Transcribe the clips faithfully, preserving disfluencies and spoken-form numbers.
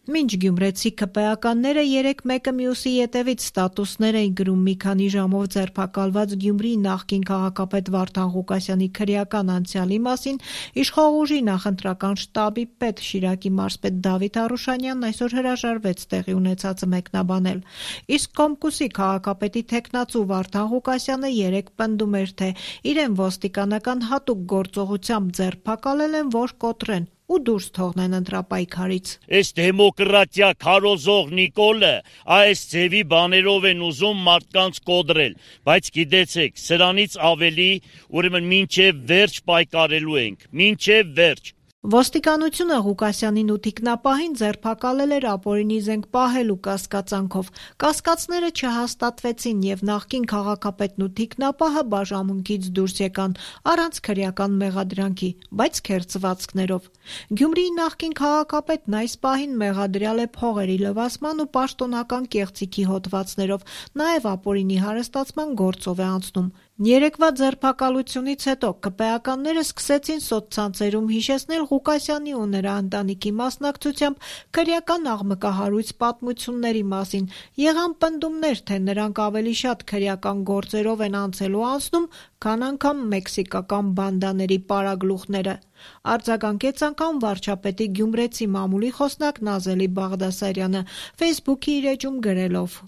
Մինչ գյումրեցի ՔՊԷ-ականները երեկ մեկը մյուսի ետևից ստատուսներ էին գրում մի քանի ժամով ձերբակալված Գյումրիի նախկին քաղաքապետ Վարդան Ղուկասյանի քրեական անցյալի մասին, իշխող ուժի նախընտրական շտաբի պետ Շիրակի մարզպետ Դավիթ Արուշանյանն այսօր հրաժարվեց տեղի ունեցածը մեկնաբանել։ Իսկ Կոմկուսի քաղաքապետի թեկնածու Վարդան Ղուկասյանը երեկ պնդում էր, թե իրեն ոստիկանական հատուկ գործողությամբ ձերբակալել են, որ կոտրեն ու դուրս թողնեն ընտրապայքարից։ Այս դեմոկրատիա քարոզող Նիկոլը այս ձևի բաներով են ուզում մարդկանց կոտրել, բայց գիտեցեք, սրանից ավելի ուրեմն մինչև վերջ պայքարելու ենք, մինչև վերջ։ Ոստիկանությունը Ղուկասյանին ու թիկնապահին ձերբակալել էր ապօրինի զենք պահելու կասկածանքով։ Կասկածները չհաստատվեցին եւ նախկին քաղաքապետն ու թիկնապահը բաժանմունքից դուրս եկան առանց քրեական մեղադրանքի, բայց քերծվածքներով։ Գյումրիի նախկին քաղաքապետն այս պահին մեղադրյալ է փողերի լվացման ու պաշտոնական կեղծիքի հոդվածներով, նաեւ ապօրինի հարստացման գործով է անցնում։ Երեկվա ձերբակալությունից հետո ԿՊԷ-ականները սկսեցին սոցցանցերում հիշեցնել Ղուկասյանի ու նրա ընտանիքի մասնակցությամբ քրեական աղմկահարույց պատմությունների մասին, եղան պնդումներ, թե նրանք ավելի շատ քրեական գործերով են անցել ու անցնում, քան անգամ մեքսիկական բանդաների պարագլուխները։ Արձագանքեց անգամ վարչապետի գյումրեցի մամուլի խոսնակ Նազելի Բաղդասարյանը Facebook-ի իր էջում գրելով.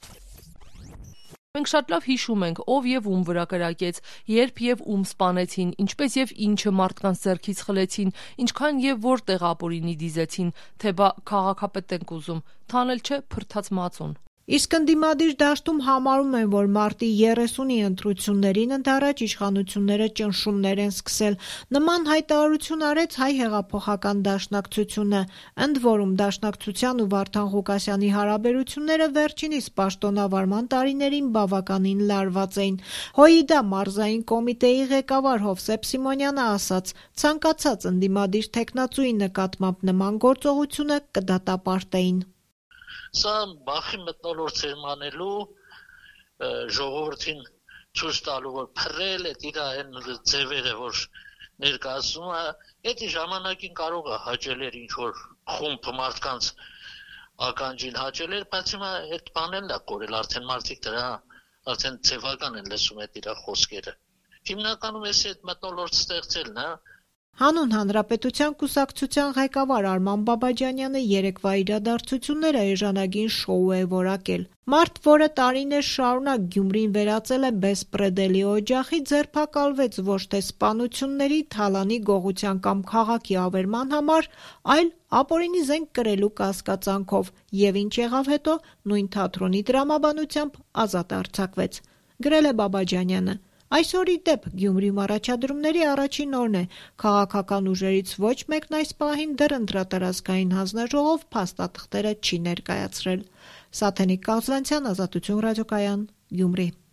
Մենք շատ լավ հիշում ենք, ով եւ ում վրա կրակեց, երբ եւ ում սպանեցին, ինչպես եւ ինչը մարդկանց ձեռքից խլեցին, ինչքան եւ որտեղ ապօրինի դիզեցին, թե բա քաղաքապետ ենք ուզում, թանել չէ փրթած մածուն։ Իսկ ընդդիմադիր դաշտում համարում են, որ մարտի երեսունի ընտրություններին ընդառաջ իշխանությունները ճնշումներ են սկսել։ Նման հայտարարություն արեց Հայ հեղափոխական դաշնակցությունը, ընդ որում դաշնակցության ու Վարդան Ղուկասյանի հարաբերությունները վերջինիս պաշտոնավարման տարիներին բավականին լարված էին։ ՀՅԴ մարզային կոմիտեի ղեկավար Հովսեփ Սիմոնյանը ասաց, ցանկացած ընդդիմադիր թեկնածուի նկատմամբ նման գործողությունը կդատապարտեին։ Սա բախի մտնոլորտ սերմանելու ժողովրդին ցույց տալու, որ փռել է իր այն ձևերը, որ ներկայացնում է, դա ժամանակին կարող է հաճել էր ինչ որ խումբ մարդկանց ականջին հաճել էր, բայց հիմա այդ բանն է կորել, արդեն մարդիկ դրա արդեն ձևական են լսում այդ իր խոսքերը։ Հիմնականում էս այդ մտնոլորտ ստեղծելն է։ Հանուն Հանրապետության կուսակցության ղեկավար Արման Բաբաջանյանը երեկվա իրադարձությունները էժանագին շոու է որակել։ Մարդ, որը տարիներ շարունակ Գյումրին վերածել է բեսպրեդելի օջախի, ձերբակալվեց ոչ թե սպանությունների, թալանի, գողության կամ քաղաքի ավերման համար, այլ ապօրինի զենք կրելու կասկածանքով, եւ ինչ եղավ հետո, նույն թատրոնի տրամաբանությամբ ազատ արձակվեց։ Գրել է Բաբաջանյանը։ Այսօր ի դեպ Գյումրիում առաջադրումների առաջին օրն է։ Քաղաքական ուժերից ոչ մեկն այս պահին դեռ ընտրատարածքային հանձնաժողով փաստաթղթերը չի ներկայացրել։ Սաթենիկ Կազլանցյան, Ազատություն ռադիոկայան, Գյումրի։